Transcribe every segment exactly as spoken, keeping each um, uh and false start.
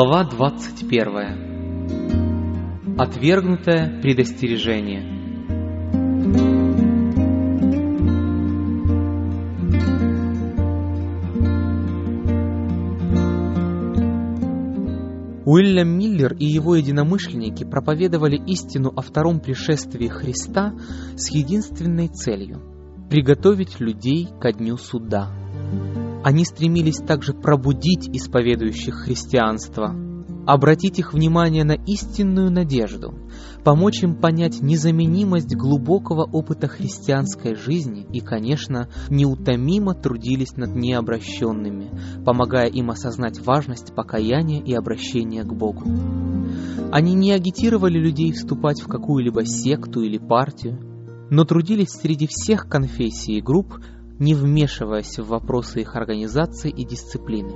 Глава двадцать первая. Отвергнутое предостережение. Уильям Миллер и его единомышленники проповедовали истину о втором пришествии Христа с единственной целью – приготовить людей ко дню суда. Они стремились также пробудить исповедующих христианство, обратить их внимание на истинную надежду, помочь им понять незаменимость глубокого опыта христианской жизни и, конечно, неутомимо трудились над необращенными, помогая им осознать важность покаяния и обращения к Богу. Они не агитировали людей вступать в какую-либо секту или партию, но трудились среди всех конфессий и групп, не вмешиваясь в вопросы их организации и дисциплины.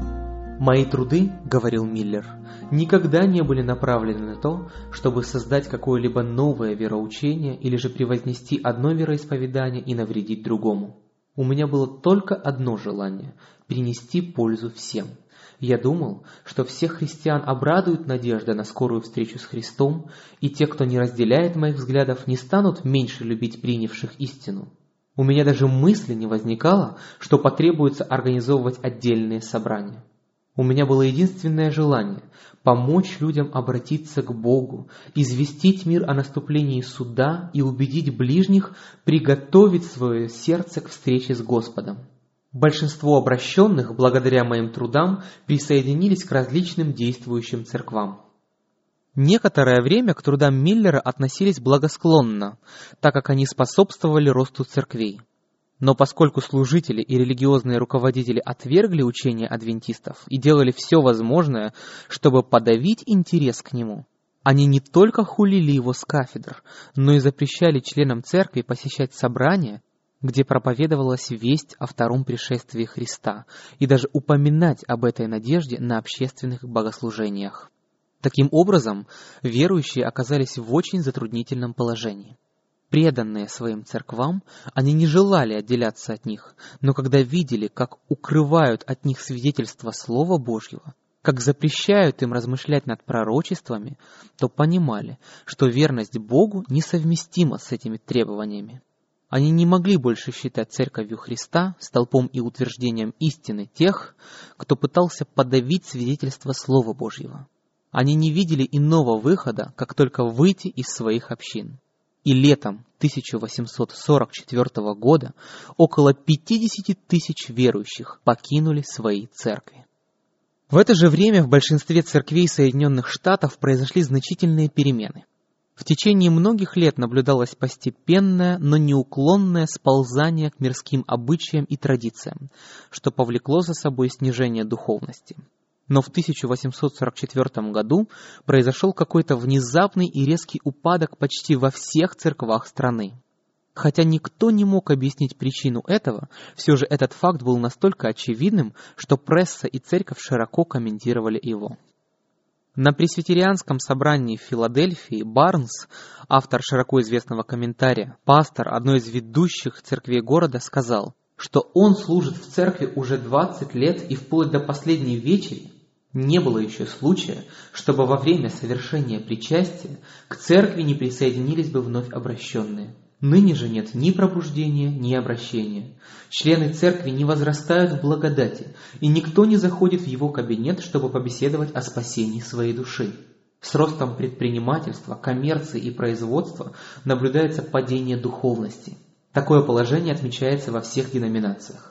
«Мои труды, — говорил Миллер, — никогда не были направлены на то, чтобы создать какое-либо новое вероучение или же превознести одно вероисповедание и навредить другому. У меня было только одно желание — принести пользу всем. Я думал, что всех христиан обрадует надежда на скорую встречу с Христом, и те, кто не разделяет моих взглядов, не станут меньше любить принявших истину. У меня даже мысли не возникало, что потребуется организовывать отдельные собрания. У меня было единственное желание – помочь людям обратиться к Богу, известить мир о наступлении суда и убедить ближних приготовить свое сердце к встрече с Господом. Большинство обращенных, благодаря моим трудам, присоединились к различным действующим церквам. Некоторое время к трудам Миллера относились благосклонно, так как они способствовали росту церквей. Но поскольку служители и религиозные руководители отвергли учение адвентистов и делали все возможное, чтобы подавить интерес к нему, они не только хулили его с кафедр, но и запрещали членам церкви посещать собрания, где проповедовалась весть о втором пришествии Христа, и даже упоминать об этой надежде на общественных богослужениях. Таким образом, верующие оказались в очень затруднительном положении. Преданные своим церквам, они не желали отделяться от них, но когда видели, как укрывают от них свидетельства Слова Божьего, как запрещают им размышлять над пророчествами, то понимали, что верность Богу несовместима с этими требованиями. Они не могли больше считать Церковью Христа столпом и утверждением истины тех, кто пытался подавить свидетельство Слова Божьего. Они не видели иного выхода, как только выйти из своих общин. И летом тысяча восемьсот сорок четвёртого года около пятьдесят тысяч верующих покинули свои церкви. В это же время в большинстве церквей Соединенных Штатов произошли значительные перемены. В течение многих лет наблюдалось постепенное, но неуклонное сползание к мирским обычаям и традициям, что повлекло за собой снижение духовности. Но в тысяча восемьсот сорок четвёртом году произошел какой-то внезапный и резкий упадок почти во всех церквах страны. Хотя никто не мог объяснить причину этого, все же этот факт был настолько очевидным, что пресса и церковь широко комментировали его. На пресвитерианском собрании в Филадельфии Барнс, автор широко известного комментария, пастор одной из ведущих церквей города, сказал, что он служит в церкви уже двадцать лет и вплоть до последней вечери не было еще случая, чтобы во время совершения причастия к церкви не присоединились бы вновь обращенные. Ныне же нет ни пробуждения, ни обращения. Члены церкви не возрастают в благодати, и никто не заходит в его кабинет, чтобы побеседовать о спасении своей души. С ростом предпринимательства, коммерции и производства наблюдается падение духовности. Такое положение отмечается во всех деноминациях.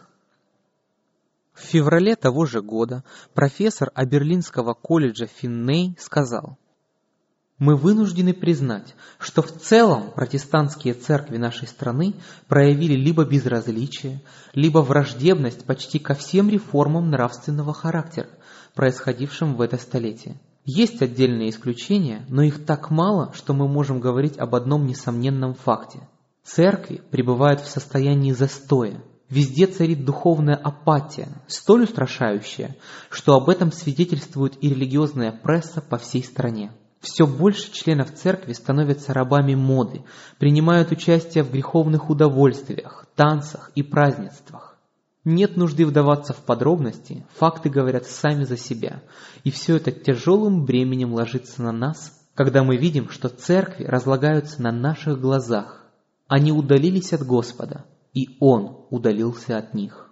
В феврале того же года профессор Аберлинского колледжа Финней сказал: «Мы вынуждены признать, что в целом протестантские церкви нашей страны проявили либо безразличие, либо враждебность почти ко всем реформам нравственного характера, происходившим в это столетие. Есть отдельные исключения, но их так мало, что мы можем говорить об одном несомненном факте. Церкви пребывают в состоянии застоя. Везде царит духовная апатия, столь устрашающая, что об этом свидетельствует и религиозная пресса по всей стране. Все больше членов церкви становятся рабами моды, принимают участие в греховных удовольствиях, танцах и празднествах. Нет нужды вдаваться в подробности, факты говорят сами за себя, и все это тяжелым бременем ложится на нас, когда мы видим, что церкви разлагаются на наших глазах. Они удалились от Господа, и Он удалился от них.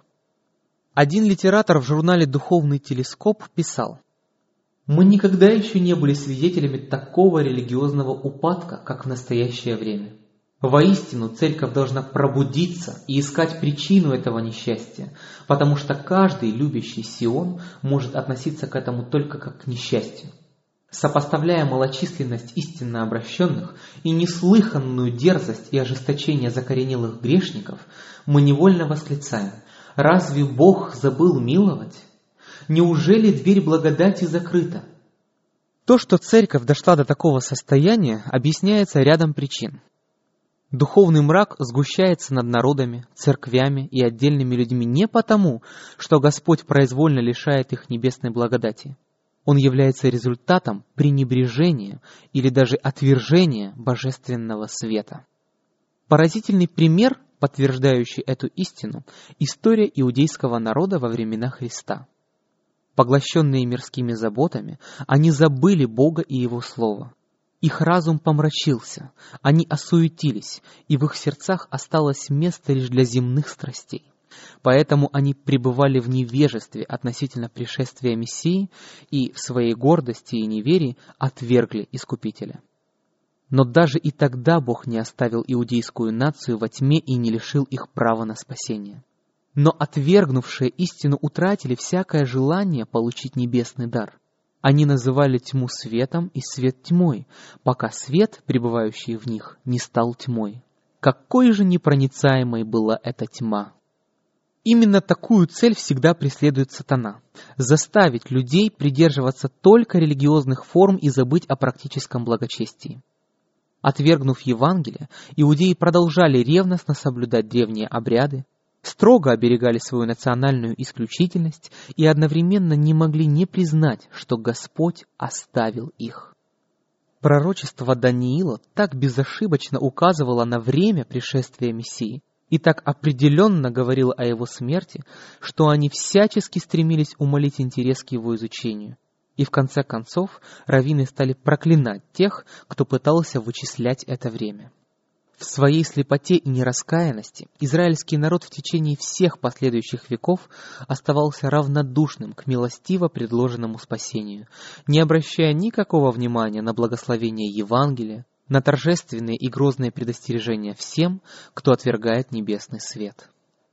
Один литератор в журнале «Духовный телескоп» писал: «Мы никогда еще не были свидетелями такого религиозного упадка, как в настоящее время. Воистину, церковь должна пробудиться и искать причину этого несчастья, потому что каждый любящий Сион может относиться к этому только как к несчастью. Сопоставляя малочисленность истинно обращенных и неслыханную дерзость и ожесточение закоренелых грешников, мы невольно восклицаем: разве Бог забыл миловать? Неужели дверь благодати закрыта?» То, что церковь дошла до такого состояния, объясняется рядом причин. Духовный мрак сгущается над народами, церквями и отдельными людьми не потому, что Господь произвольно лишает их небесной благодати. Он является результатом пренебрежения или даже отвержения божественного света. Поразительный пример, подтверждающий эту истину, история иудейского народа во времена Христа. Поглощенные мирскими заботами, они забыли Бога и Его Слово. Их разум помрачился, они осуетились, и в их сердцах осталось место лишь для земных страстей. Поэтому они пребывали в невежестве относительно пришествия Мессии и в своей гордости и неверии отвергли Искупителя. Но даже и тогда Бог не оставил иудейскую нацию во тьме и не лишил их права на спасение. Но отвергнувшие истину утратили всякое желание получить небесный дар. Они называли тьму светом и свет тьмой, пока свет, пребывающий в них, не стал тьмой. Какой же непроницаемой была эта тьма! Именно такую цель всегда преследует сатана – заставить людей придерживаться только религиозных форм и забыть о практическом благочестии. Отвергнув Евангелие, иудеи продолжали ревностно соблюдать древние обряды, строго оберегали свою национальную исключительность и одновременно не могли не признать, что Господь оставил их. Пророчество Даниила так безошибочно указывало на время пришествия Мессии и так определенно говорило о его смерти, что они всячески стремились умалить интерес к его изучению. И в конце концов раввины стали проклинать тех, кто пытался вычислять это время. В своей слепоте и нераскаянности израильский народ в течение всех последующих веков оставался равнодушным к милостиво предложенному спасению, не обращая никакого внимания на благословение Евангелия, на торжественные и грозные предостережения всем, кто отвергает небесный свет.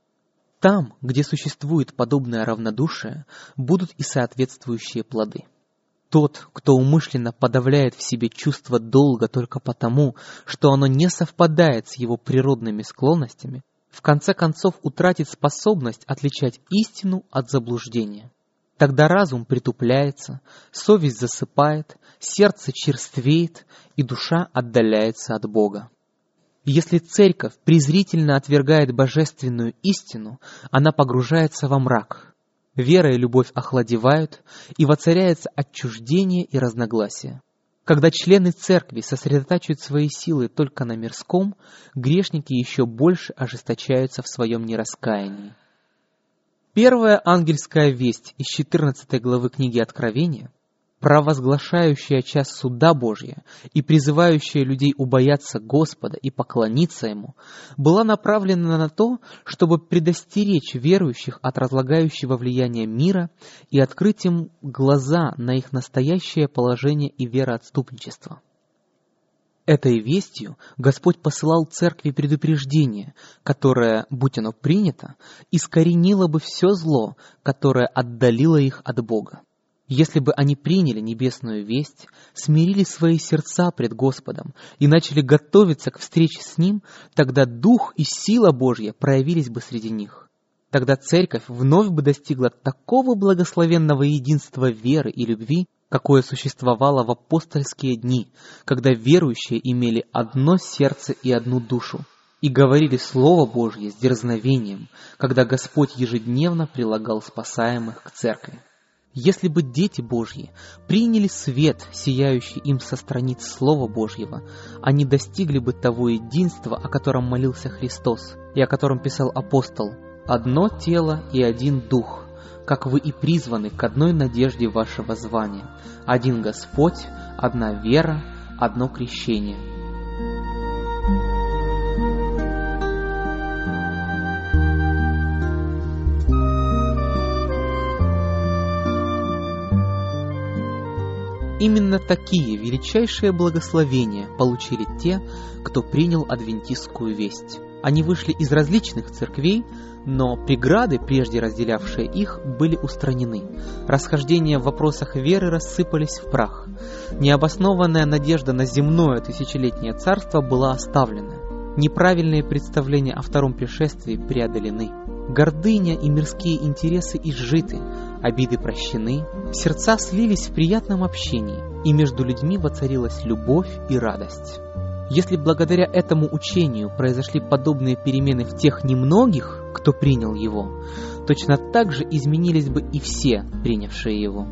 Там, где существует подобное равнодушие, будут и соответствующие плоды. Тот, кто умышленно подавляет в себе чувство долга только потому, что оно не совпадает с его природными склонностями, в конце концов утратит способность отличать истину от заблуждения. Тогда разум притупляется, совесть засыпает, сердце черствеет, и душа отдаляется от Бога. Если церковь презрительно отвергает божественную истину, она погружается во мрак. Вера и любовь охладевают, и воцаряется отчуждение и разногласие. Когда члены церкви сосредотачивают свои силы только на мирском, грешники еще больше ожесточаются в своем нераскаянии. Первая ангельская весть из четырнадцатой главы книги Откровения, провозглашающая час суда Божия и призывающая людей убояться Господа и поклониться Ему, была направлена на то, чтобы предостеречь верующих от разлагающего влияния мира и открыть им глаза на их настоящее положение и вероотступничество. Этой вестью Господь посылал церкви предупреждение, которое, будь оно принято, искоренило бы все зло, которое отдалило их от Бога. Если бы они приняли небесную весть, смирили свои сердца пред Господом и начали готовиться к встрече с Ним, тогда Дух и сила Божья проявились бы среди них. Тогда церковь вновь бы достигла такого благословенного единства веры и любви, какое существовало в апостольские дни, когда верующие имели одно сердце и одну душу, и говорили Слово Божье с дерзновением, когда Господь ежедневно прилагал спасаемых к церкви. Если бы дети Божьи приняли свет, сияющий им со страниц Слова Божьего, они достигли бы того единства, о котором молился Христос и о котором писал апостол: одно тело и один дух, как вы и призваны к одной надежде вашего звания, один Господь, одна вера, одно крещение». Именно такие величайшие благословения получили те, кто принял адвентистскую весть. Они вышли из различных церквей, но преграды, прежде разделявшие их, были устранены. Расхождения в вопросах веры рассыпались в прах. Необоснованная надежда на земное тысячелетнее царство была оставлена. Неправильные представления о втором пришествии преодолены. Гордыня и мирские интересы изжиты, обиды прощены, сердца слились в приятном общении, и между людьми воцарилась любовь и радость. Если благодаря этому учению произошли подобные перемены в тех немногих, кто принял его, точно так же изменились бы и все, принявшие его.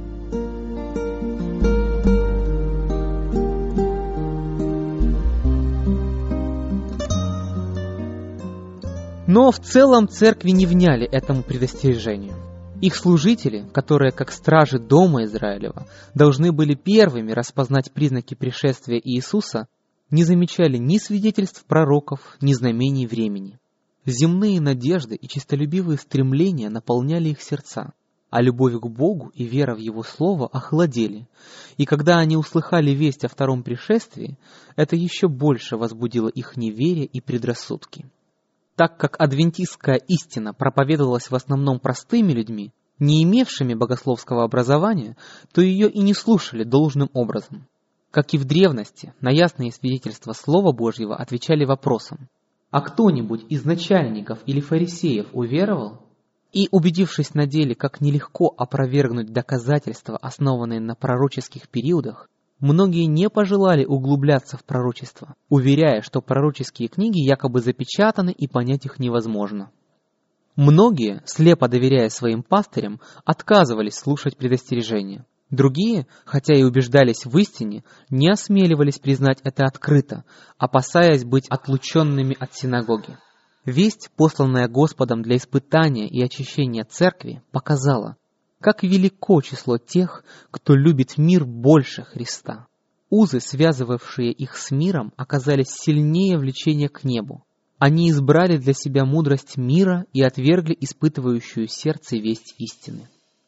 Но в целом церкви не вняли этому предостережению. Их служители, которые, как стражи дома Израилева, должны были первыми распознать признаки пришествия Иисуса, не замечали ни свидетельств пророков, ни знамений времени. Земные надежды и честолюбивые стремления наполняли их сердца, а любовь к Богу и вера в Его Слово охладели, и когда они услыхали весть о втором пришествии, это еще больше возбудило их неверие и предрассудки. Так как адвентистская истина проповедовалась в основном простыми людьми, не имевшими богословского образования, то ее и не слушали должным образом. Как и в древности, на ясные свидетельства Слова Божьего отвечали вопросом: «А кто-нибудь из начальников или фарисеев уверовал?» И, убедившись на деле, как нелегко опровергнуть доказательства, основанные на пророческих периодах, многие не пожелали углубляться в пророчество, уверяя, что пророческие книги якобы запечатаны и понять их невозможно. Многие, слепо доверяя своим пастырям, отказывались слушать предостережения. Другие, хотя и убеждались в истине, не осмеливались признать это открыто, опасаясь быть отлученными от синагоги. Весть, посланная Господом для испытания и очищения церкви, показала, как велико число тех, кто любит мир больше Христа. Узы, связывавшие их с миром, оказались сильнее влечения к небу. Они избрали для себя мудрость мира и отвергли испытывающую сердце весть истины.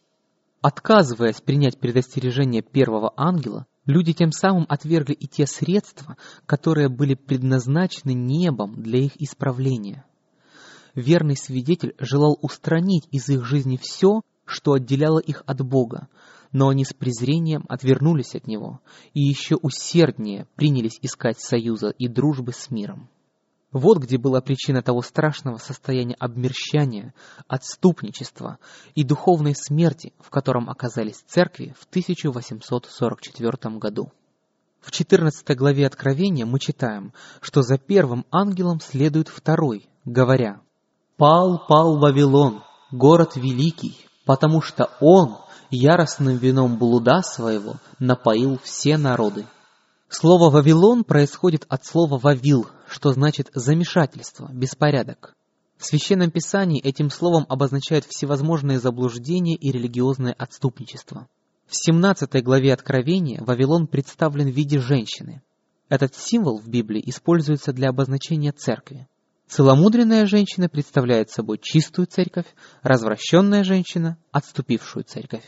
Отказываясь принять предостережение первого ангела, люди тем самым отвергли и те средства, которые были предназначены небом для их исправления. Верный свидетель желал устранить из их жизни все, что отделяло их от Бога, но они с презрением отвернулись от Него и еще усерднее принялись искать союза и дружбы с миром. Вот где была причина того страшного состояния обмерщания, отступничества и духовной смерти, в котором оказались церкви в тысяча восемьсот сорок четвёртом году. В четырнадцатой главе Откровения мы читаем, что за первым ангелом следует второй, говоря: «Пал, пал Вавилон, город великий, потому что он яростным вином блуда своего напоил все народы». Слово «Вавилон» происходит от слова «вавил», что значит «замешательство», «беспорядок». В Священном Писании этим словом обозначают всевозможные заблуждения и религиозное отступничество. В семнадцатой главе Откровения Вавилон представлен в виде женщины. Этот символ в Библии используется для обозначения церкви. Целомудренная женщина представляет собой чистую церковь, развращенная женщина – отступившую церковь.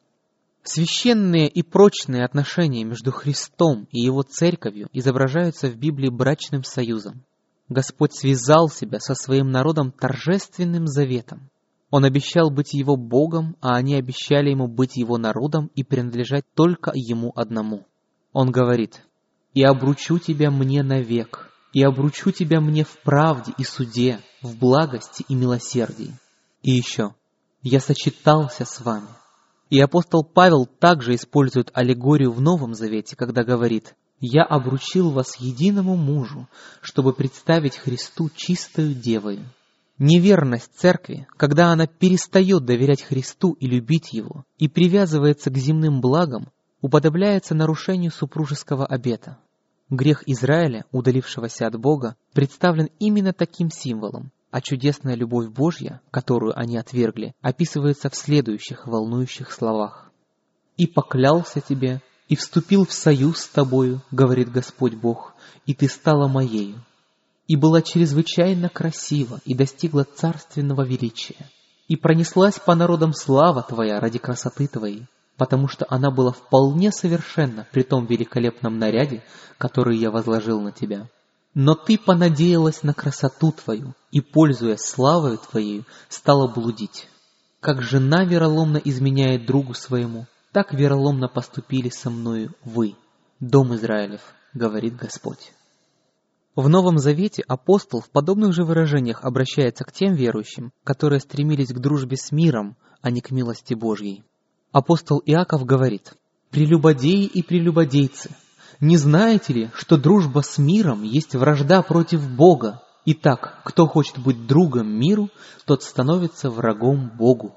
Священные и прочные отношения между Христом и Его церковью изображаются в Библии брачным союзом. Господь связал себя со своим народом торжественным заветом. Он обещал быть Его Богом, а они обещали Ему быть Его народом и принадлежать только Ему одному. Он говорит: «И обручу тебя мне навек, и обручу тебя мне в правде и суде, в благости и милосердии». И еще: «Я сочетался с вами». И апостол Павел также использует аллегорию в Новом Завете, когда говорит: «Я обручил вас единому мужу, чтобы представить Христу чистою девою». Неверность церкви, когда она перестает доверять Христу и любить Его, и привязывается к земным благам, уподобляется нарушению супружеского обета. Грех Израиля, удалившегося от Бога, представлен именно таким символом, А чудесная любовь Божья, которую они отвергли, описывается в следующих волнующих словах. «И поклялся тебе, и вступил в союз с тобою, говорит Господь Бог, и ты стала моею, и была чрезвычайно красива, и достигла царственного величия, и пронеслась по народам слава твоя ради красоты твоей, потому что она была вполне совершенна при том великолепном наряде, который я возложил на тебя. Но ты понадеялась на красоту твою, и, пользуясь славою твоей, стала блудить. Как жена вероломно изменяет другу своему, так вероломно поступили со мною вы, дом Израилев, говорит Господь». В Новом Завете апостол в подобных же выражениях обращается к тем верующим, которые стремились к дружбе с миром, а не к милости Божьей. Апостол Иаков говорит: «Прелюбодеи и прелюбодейцы, не знаете ли, что дружба с миром есть вражда против Бога? Итак, кто хочет быть другом миру, тот становится врагом Богу».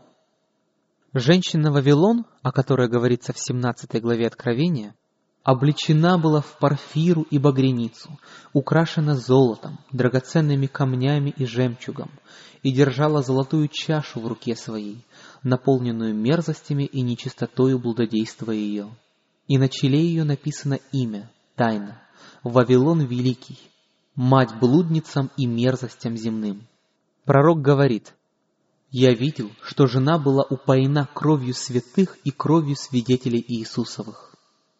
Женщина Вавилон, о которой говорится в семнадцатой главе Откровения, облечена была в парфиру и багряницу, украшена золотом, драгоценными камнями и жемчугом, и держала золотую чашу в руке своей, наполненную мерзостями и нечистотою блудодейства ее. И на челе ее написано имя, тайна, Вавилон Великий, мать блудницам и мерзостям земным. Пророк говорит: «Я видел, что жена была упоена кровью святых и кровью свидетелей Иисусовых».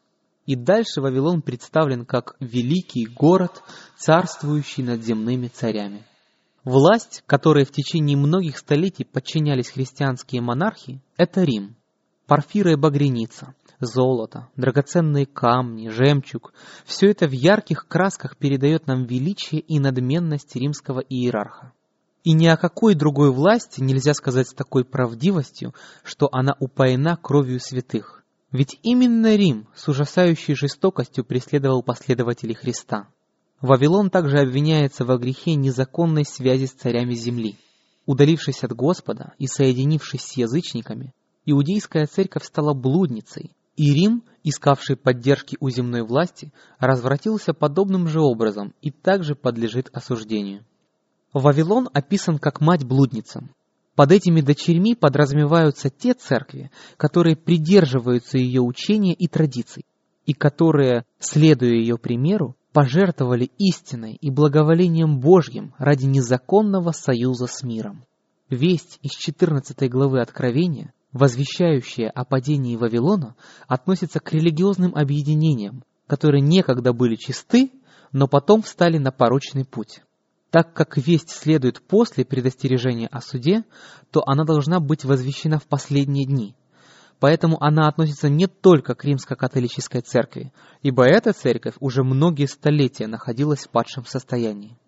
И дальше Вавилон представлен как великий город, царствующий над земными царями. Власть, которой в течение многих столетий подчинялись христианские монархи, это Рим. Парфира и багряница, золото, драгоценные камни, жемчуг – все это в ярких красках передает нам величие и надменность римского иерарха. И ни о какой другой власти нельзя сказать с такой правдивостью, что она упоена кровью святых. Ведь именно Рим с ужасающей жестокостью преследовал последователей Христа. Вавилон также обвиняется во грехе незаконной связи с царями земли. Удалившись от Господа и соединившись с язычниками, иудейская церковь стала блудницей, и Рим, искавший поддержки у земной власти, развратился подобным же образом и также подлежит осуждению. Вавилон описан как мать блудницам. Под этими дочерьми подразумеваются те церкви, которые придерживаются ее учения и традиций, и которые, следуя ее примеру, пожертвовали истиной и благоволением Божьим ради незаконного союза с миром. Весть из четырнадцатой главы Откровения, возвещающая о падении Вавилона, относится к религиозным объединениям, которые некогда были чисты, но потом встали на порочный путь. Так как весть следует после предостережения о суде, то она должна быть возвещена в последние дни. Поэтому она относится не только к римско-католической церкви, ибо эта церковь уже многие столетия находилась в падшем состоянии.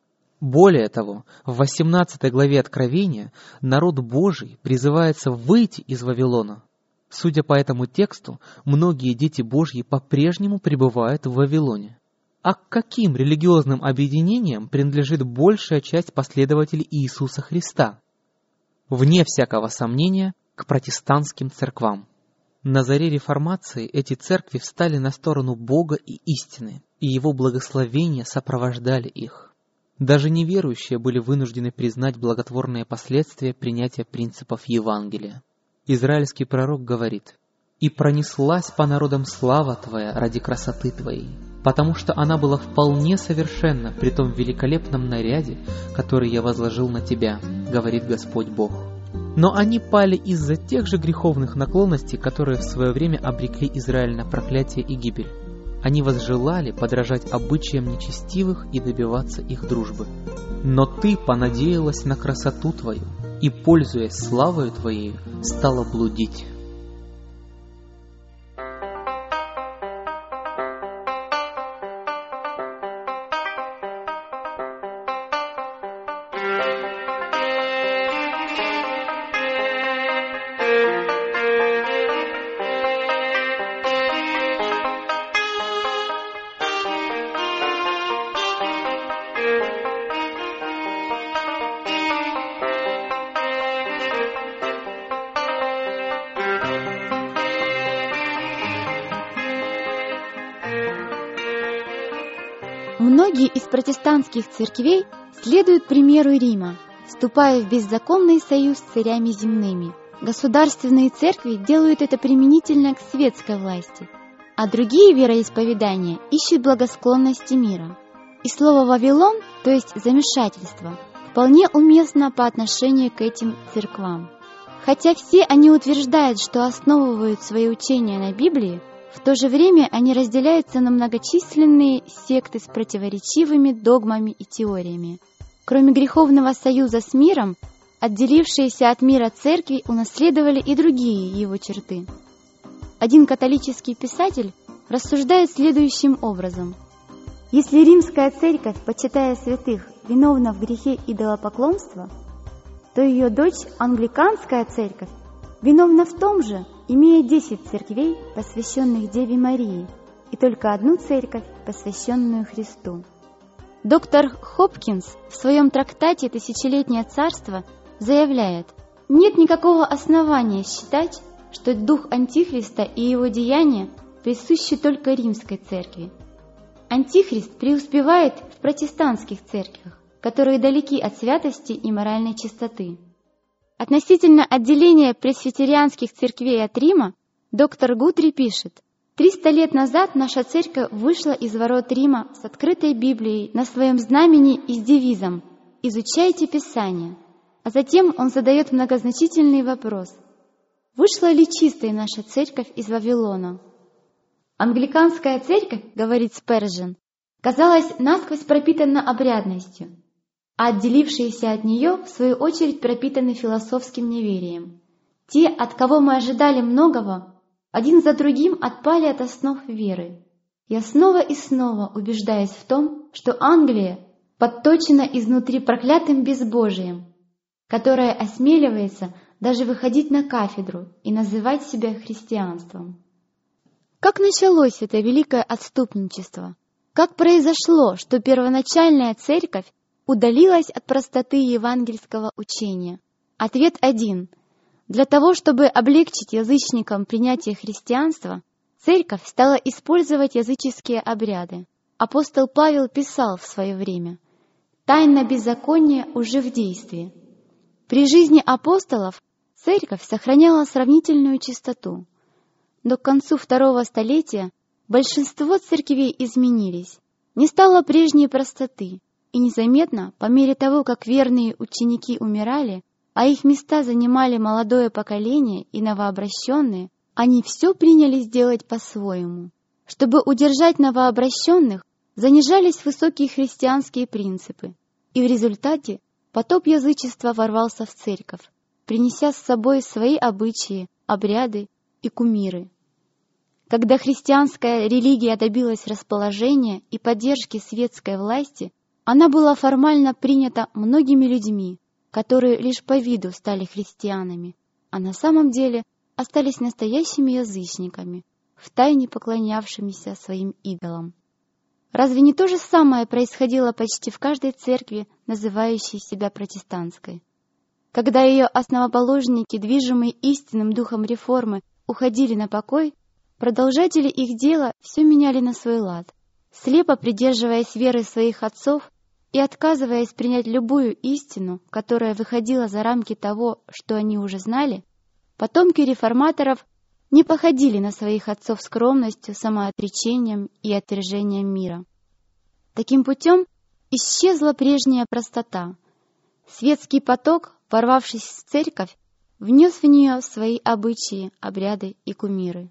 Более того, в восемнадцатой главе Откровения народ Божий призывается выйти из Вавилона. Судя по этому тексту, многие дети Божьи по-прежнему пребывают в Вавилоне. А к каким религиозным объединениям принадлежит большая часть последователей Иисуса Христа? Вне всякого сомнения, к протестантским церквам. На заре реформации эти церкви встали на сторону Бога и истины, и Его благословения сопровождали их. Даже неверующие были вынуждены признать благотворные последствия принятия принципов Евангелия. Израильский пророк говорит: «И пронеслась по народам слава Твоя ради красоты Твоей, потому что она была вполне совершенна при том великолепном наряде, который я возложил на Тебя, говорит Господь Бог». Но они пали из-за тех же греховных наклонностей, которые в свое время обрекли Израиль на проклятие и гибель. Они возжелали подражать обычаям нечестивых и добиваться их дружбы. Но ты понадеялась на красоту твою и, пользуясь славою твоей, стала блудить. Многие из протестантских церквей следуют примеру Рима, вступая в беззаконный союз с царями земными. Государственные церкви делают это применительно к светской власти, а другие вероисповедания ищут благосклонности мира. И слово «Вавилон», то есть «замешательство», вполне уместно по отношению к этим церквам. Хотя все они утверждают, что основывают свои учения на Библии, в то же время они разделяются на многочисленные секты с противоречивыми догмами и теориями. Кроме греховного союза с миром, отделившиеся от мира церкви унаследовали и другие его черты. Один католический писатель рассуждает следующим образом. Если римская церковь, почитая святых, виновна в грехе идолопоклонства, то ее дочь, англиканская церковь, виновна в том же, имея десять церквей, посвященных Деве Марии, и только одну церковь, посвященную Христу. Доктор Хопкинс в своем трактате «Тысячелетнее царство» заявляет, нет никакого основания считать, что дух Антихриста и его деяния присущи только римской церкви. Антихрист преуспевает в протестантских церквях, которые далеки от святости и моральной чистоты. Относительно отделения пресвитерианских церквей от Рима, доктор Гутри пишет, «Триста лет назад наша церковь вышла из ворот Рима с открытой Библией на своем знамени и с девизом «Изучайте Писание». А затем он задает многозначительный вопрос. Вышла ли чистой наша церковь из Вавилона? Англиканская церковь, говорит Спержен, казалась насквозь пропитана обрядностью, а отделившиеся от нее, в свою очередь, пропитаны философским неверием. Те, от кого мы ожидали многого, один за другим отпали от основ веры. Я снова и снова убеждаюсь в том, что Англия подточена изнутри проклятым безбожием, которое осмеливается даже выходить на кафедру и называть себя христианством. Как началось это великое отступничество? Как произошло, что первоначальная церковь удалилась от простоты евангельского учения? Ответ один. Для того, чтобы облегчить язычникам принятие христианства, церковь стала использовать языческие обряды. Апостол Павел писал в свое время: «Тайна беззакония уже в действии». При жизни апостолов церковь сохраняла сравнительную чистоту, но к концу второго столетия большинство церквей изменились, не стало прежней простоты, и незаметно, по мере того, как верные ученики умирали, а их места занимали молодое поколение и новообращенные, они все принялись делать по-своему. Чтобы удержать новообращенных, занижались высокие христианские принципы, и в результате потоп язычества ворвался в церковь, принеся с собой свои обычаи, обряды и кумиры. Когда христианская религия добилась расположения и поддержки светской власти, она была формально принята многими людьми, которые лишь по виду стали христианами, а на самом деле остались настоящими язычниками, втайне поклонявшимися своим идолам. Разве не то же самое происходило почти в каждой церкви, называющей себя протестантской? Когда ее основоположники, движимые истинным духом реформы, уходили на покой, продолжатели их дела все меняли на свой лад, слепо придерживаясь веры своих отцов и отказываясь принять любую истину, которая выходила за рамки того, что они уже знали. Потомки реформаторов не походили на своих отцов скромностью, самоотречением и отвержением мира. Таким путем исчезла прежняя простота. Светский поток, ворвавшись в церковь, внес в нее свои обычаи, обряды и кумиры.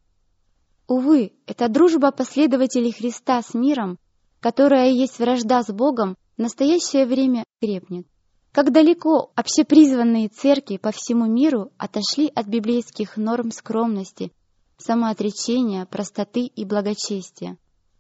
Увы, эта дружба последователей Христа с миром, которая есть вражда с Богом, в настоящее время крепнет. Как далеко общепризванные церкви по всему миру отошли от библейских норм скромности, самоотречения, простоты и благочестия.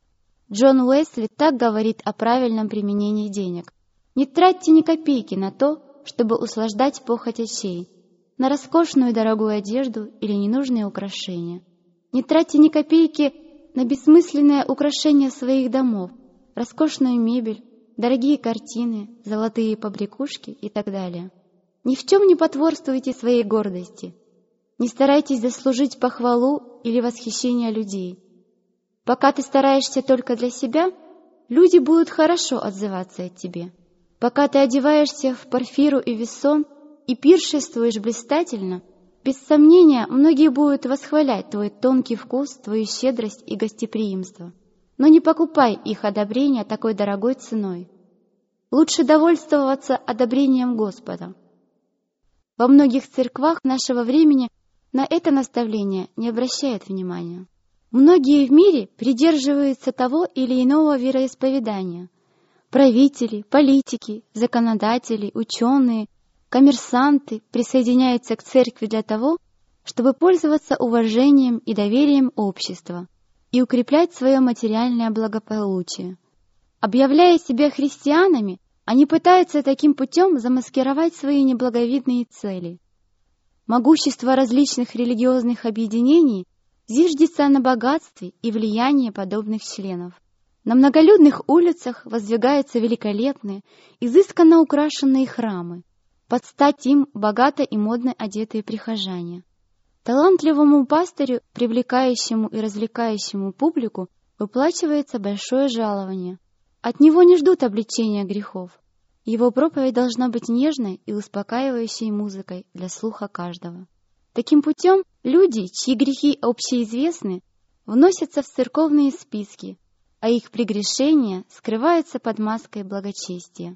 Джон Уэсли так говорит о правильном применении денег. Не тратьте ни копейки на то, чтобы услаждать похоть очей, на роскошную дорогую одежду или ненужные украшения. Не тратьте ни копейки на бессмысленное украшение своих домов, роскошную мебель, дорогие картины, золотые побрякушки и так далее. Ни в чем не потворствуйте своей гордости. Не старайтесь заслужить похвалу или восхищение людей. Пока ты стараешься только для себя, люди будут хорошо отзываться о тебе. Пока ты одеваешься в парфиру и вессон и пиршествуешь блистательно, без сомнения, многие будут восхвалять твой тонкий вкус, твою щедрость и гостеприимство. Но не покупай их одобрения такой дорогой ценой. Лучше довольствоваться одобрением Господа. Во многих церквах нашего времени на это наставление не обращают внимания. Многие в мире придерживаются того или иного вероисповедания. Правители, политики, законодатели, ученые, коммерсанты присоединяются к церкви для того, чтобы пользоваться уважением и доверием общества и укреплять свое материальное благополучие. Объявляя себя христианами, они пытаются таким путем замаскировать свои неблаговидные цели. Могущество различных религиозных объединений зиждется на богатстве и влиянии подобных членов. На многолюдных улицах воздвигаются великолепные, изысканно украшенные храмы, под стать им богато и модно одетые прихожане. Талантливому пастырю, привлекающему и развлекающему публику, выплачивается большое жалование. От него не ждут обличения грехов. Его проповедь должна быть нежной и успокаивающей музыкой для слуха каждого. Таким путем люди, чьи грехи общеизвестны, вносятся в церковные списки, а их прегрешения скрываются под маской благочестия.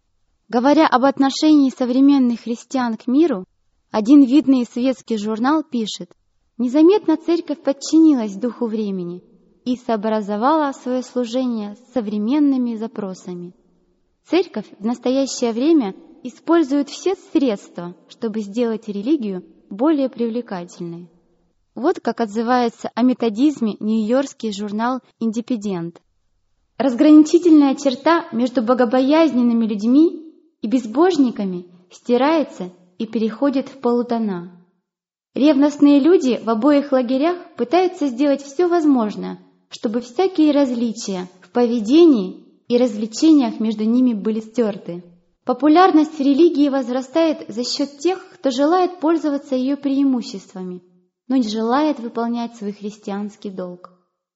Говоря об отношении современных христиан к миру, один видный светский журнал пишет: «Незаметно церковь подчинилась духу времени и сообразовала свое служение с современными запросами. Церковь в настоящее время использует все средства, чтобы сделать религию более привлекательной». Вот как отзывается о методизме нью-йоркский журнал «Индепендент». Разграничительная черта между богобоязненными людьми и безбожниками стирается и переходит в полутона. Ревностные люди в обоих лагерях пытаются сделать все возможное, чтобы всякие различия в поведении и развлечениях между ними были стерты. Популярность религии возрастает за счет тех, кто желает пользоваться ее преимуществами, но не желает выполнять свой христианский долг.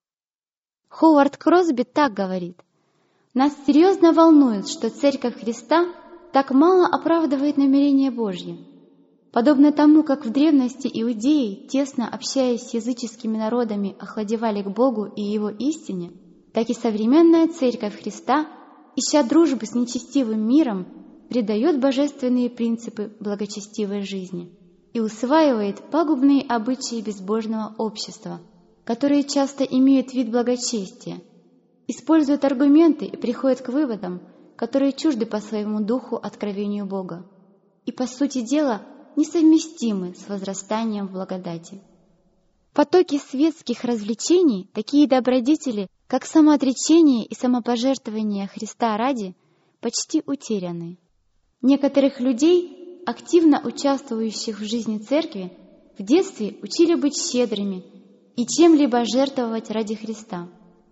Ховард Кросби так говорит: «Нас серьезно волнует, что Церковь Христа так мало оправдывает намерения Божьи. Подобно тому, как в древности иудеи, тесно общаясь с языческими народами, охладевали к Богу и Его истине, так и современная Церковь Христа, ища дружбы с нечестивым миром, предает божественные принципы благочестивой жизни и усваивает пагубные обычаи безбожного общества, которые часто имеют вид благочестия, использует аргументы и приходит к выводам, которые чужды по своему духу откровению Бога и, по сути дела, несовместимы с возрастанием в благодати. В потоке светских развлечений такие добродетели, как самоотречение и самопожертвование Христа ради, почти утеряны. Некоторых людей, активно участвующих в жизни церкви, в детстве учили быть щедрыми и чем-либо жертвовать ради Христа.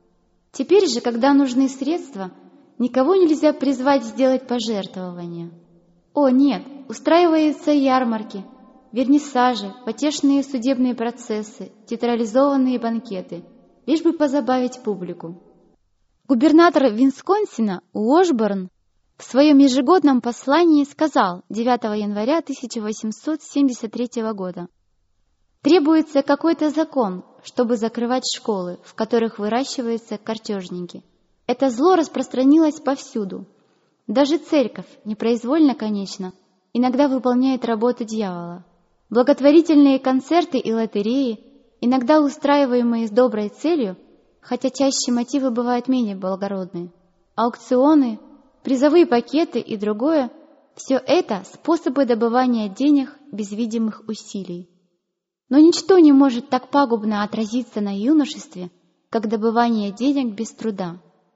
Теперь же, когда нужны средства, никого нельзя призвать сделать пожертвования. О, нет, устраиваются ярмарки, вернисажи, потешные судебные процессы, театрализованные банкеты, лишь бы позабавить публику. Губернатор Висконсина Уошборн в своем ежегодном послании сказал девятого января тысяча восемьсот семьдесят третьего года: «Требуется какой-то закон, чтобы закрывать школы, в которых выращиваются картежники. Это зло распространилось повсюду. Даже церковь, непроизвольно, конечно, иногда выполняет работу дьявола. Благотворительные концерты и лотереи, иногда устраиваемые с доброй целью, хотя чаще мотивы бывают менее благородные, аукционы, призовые пакеты и другое – все это способы добывания денег без видимых усилий. Но ничто не может так пагубно отразиться на юношестве, как добывание денег без труда.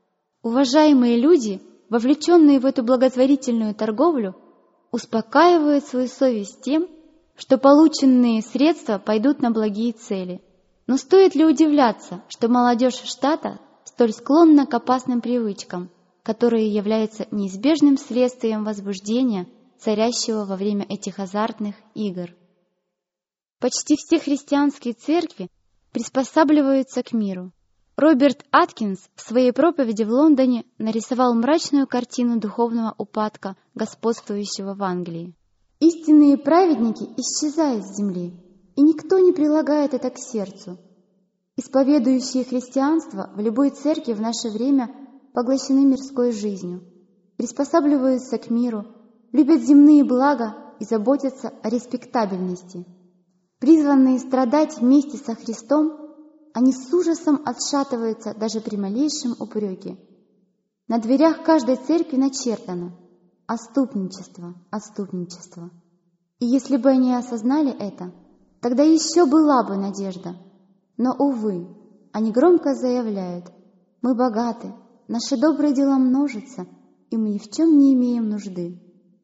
Уважаемые люди, вовлеченные в эту благотворительную торговлю, успокаивают свою совесть тем, что полученные средства пойдут на благие цели. Но стоит ли удивляться, что молодежь штата столь склонна к опасным привычкам, которые являются неизбежным следствием возбуждения, царящего во время этих азартных игр? Почти все христианские церкви приспосабливаются к миру. Роберт Аткинс в своей проповеди в Лондоне нарисовал мрачную картину духовного упадка, господствующего в Англии. Истинные праведники исчезают с земли, и никто не прилагает это к сердцу. Исповедующие христианство в любой церкви в наше время поглощены мирской жизнью, приспосабливаются к миру, любят земные блага и заботятся о респектабельности. Призванные страдать вместе со Христом, они с ужасом отшатываются даже при малейшем упреке. На дверях каждой церкви начертано «Отступничество, отступничество». И если бы они осознали это, тогда еще была бы надежда. Но, увы, они громко заявляют: «Мы богаты, наши добрые дела множатся, и мы ни в чем не имеем нужды».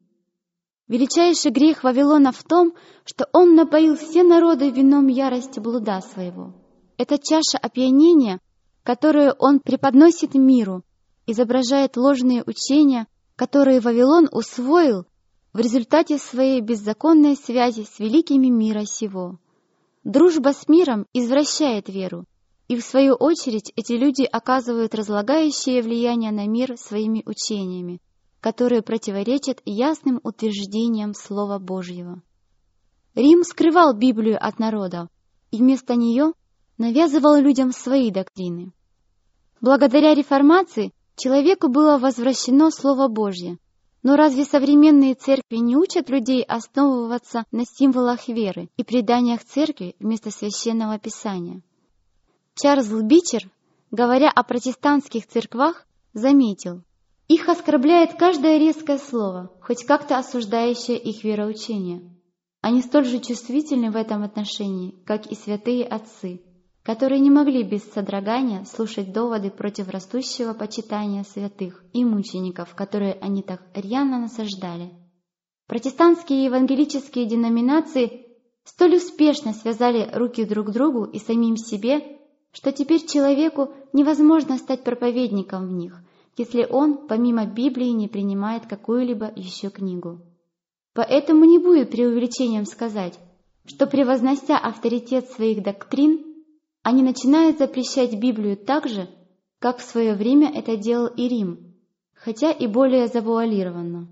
Величайший грех Вавилона в том, что он напоил все народы вином ярости блуда своего. Эта чаша опьянения, которую он преподносит миру, изображает ложные учения, которые Вавилон усвоил в результате своей беззаконной связи с великими мира сего. Дружба с миром извращает веру, и в свою очередь эти люди оказывают разлагающее влияние на мир своими учениями, которые противоречат ясным утверждениям Слова Божьего. Рим скрывал Библию от народа и вместо нее навязывал людям свои доктрины. Благодаря реформации человеку было возвращено Слово Божье, но разве современные церкви не учат людей основываться на символах веры и преданиях церкви вместо священного писания? Чарльз Бичер, говоря о протестантских церквах, заметил: «Их оскорбляет каждое резкое слово, хоть как-то осуждающее их вероучение. Они столь же чувствительны в этом отношении, как и святые отцы, которые не могли без содрогания слушать доводы против растущего почитания святых и мучеников, которые они так рьяно насаждали. Протестантские и евангелические деноминации столь успешно связали руки друг другу и самим себе, что теперь человеку невозможно стать проповедником в них, если он, помимо Библии, не принимает какую-либо еще книгу. Поэтому не будет преувеличением сказать, что, превознося авторитет своих доктрин, они начинают запрещать Библию так же, как в свое время это делал и Рим, хотя и более завуалированно.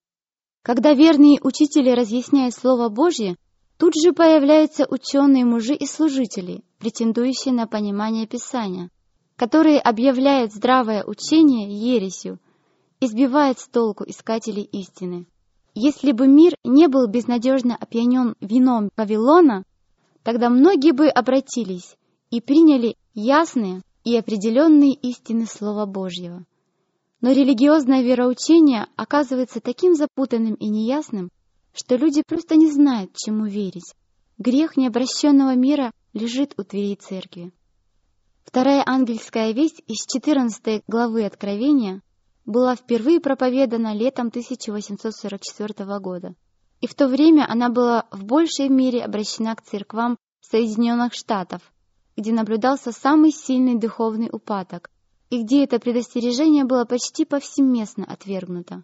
Когда верные учители разъясняют Слово Божье, тут же появляются ученые мужи и служители, претендующие на понимание Писания, которые объявляют здравое учение ересью и сбивают с толку искателей истины. Если бы мир не был безнадежно опьянен вином Вавилона, тогда многие бы обратились и приняли ясные и определенные истины Слова Божьего. Но религиозное вероучение оказывается таким запутанным и неясным, что люди просто не знают, чему верить. Грех необращенного мира лежит у дверей церкви. Вторая ангельская весть из четырнадцатой главы Откровения была впервые проповедана летом тысяча восемьсот сорок четвёртого года, и в то время она была в большей мере обращена к церквам Соединенных Штатов, где наблюдался самый сильный духовный упадок, и где это предостережение было почти повсеместно отвергнуто.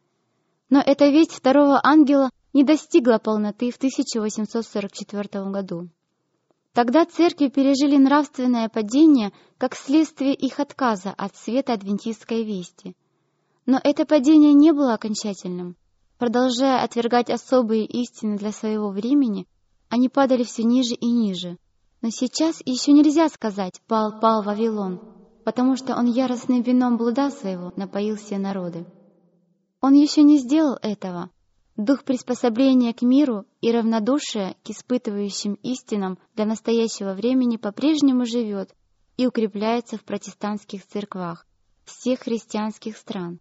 Но эта весть второго ангела не достигла полноты в тысяча восемьсот сорок четвёртом году. Тогда церкви пережили нравственное падение как следствие их отказа от света адвентистской вести. Но это падение не было окончательным. Продолжая отвергать особые истины для своего времени, они падали все ниже и ниже. Но сейчас еще нельзя сказать «пал, пал Вавилон», потому что он яростным вином блуда своего напоил все народы. Он еще не сделал этого. Дух приспособления к миру и равнодушия к испытывающим истинам для настоящего времени по-прежнему живет и укрепляется в протестантских церквах всех христианских стран.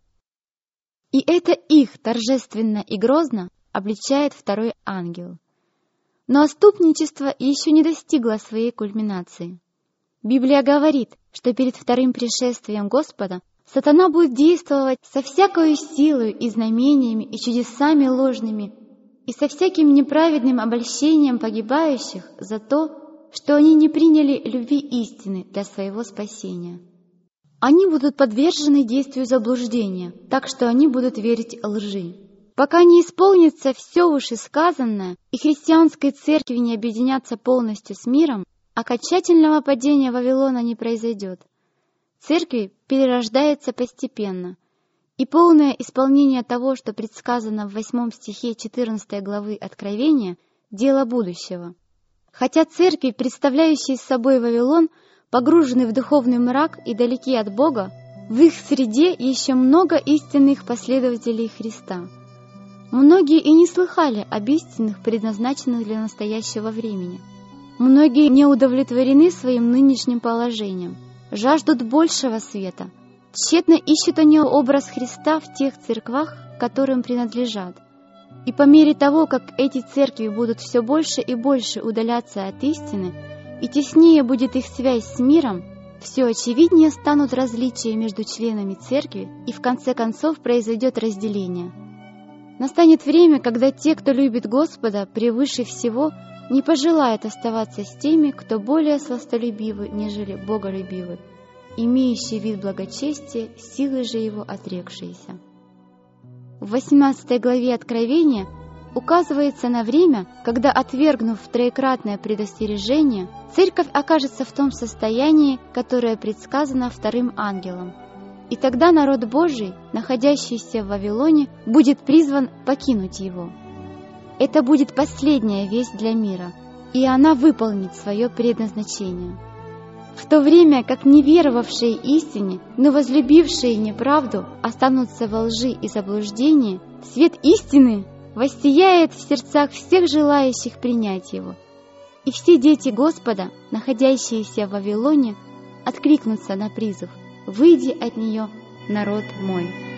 И это их торжественно и грозно обличает второй ангел. Но отступничество еще не достигло своей кульминации. Библия говорит, что перед вторым пришествием Господа сатана будет действовать со всякою силою и знамениями, и чудесами ложными, и со всяким неправедным обольщением погибающих за то, что они не приняли любви истины для своего спасения. Они будут подвержены действию заблуждения, так что они будут верить лжи. Пока не исполнится все вышесказанное, и христианской церкви не объединятся полностью с миром, Окончательного падения Вавилона не произойдет. Церковь перерождается постепенно, и полное исполнение того, что предсказано в восьмом стихе четырнадцатой главы Откровения, дело будущего. Хотя церкви, представляющие собой Вавилон, погружены в духовный мрак и далеки от Бога, в их среде еще много истинных последователей Христа. Многие и не слыхали об истинных, предназначенных для настоящего времени. Многие не удовлетворены своим нынешним положением, жаждут большего света. Тщетно ищут они образ Христа в тех церквах, которым принадлежат. И по мере того, как эти церкви будут все больше и больше удаляться от истины, и теснее будет их связь с миром, все очевиднее станут различия между членами церкви, и в конце концов произойдет разделение. Настанет время, когда те, кто любит Господа превыше всего, не пожелают оставаться с теми, кто более сластолюбивы, нежели боголюбивы, имеющий вид благочестия, силы же его отрекшиеся. В восемнадцатой главе Откровения указывается на время, когда, отвергнув троекратное предостережение, церковь окажется в том состоянии, которое предсказано вторым ангелом. И тогда народ Божий, находящийся в Вавилоне, будет призван покинуть его. Это будет последняя весть для мира, и она выполнит свое предназначение. В то время как неверовавшие истине, но возлюбившие неправду останутся во лжи и заблуждении, свет истины воссияет в сердцах всех желающих принять его. И все дети Господа, находящиеся в Вавилоне, откликнутся на призыв: «Выйди от нее, народ мой».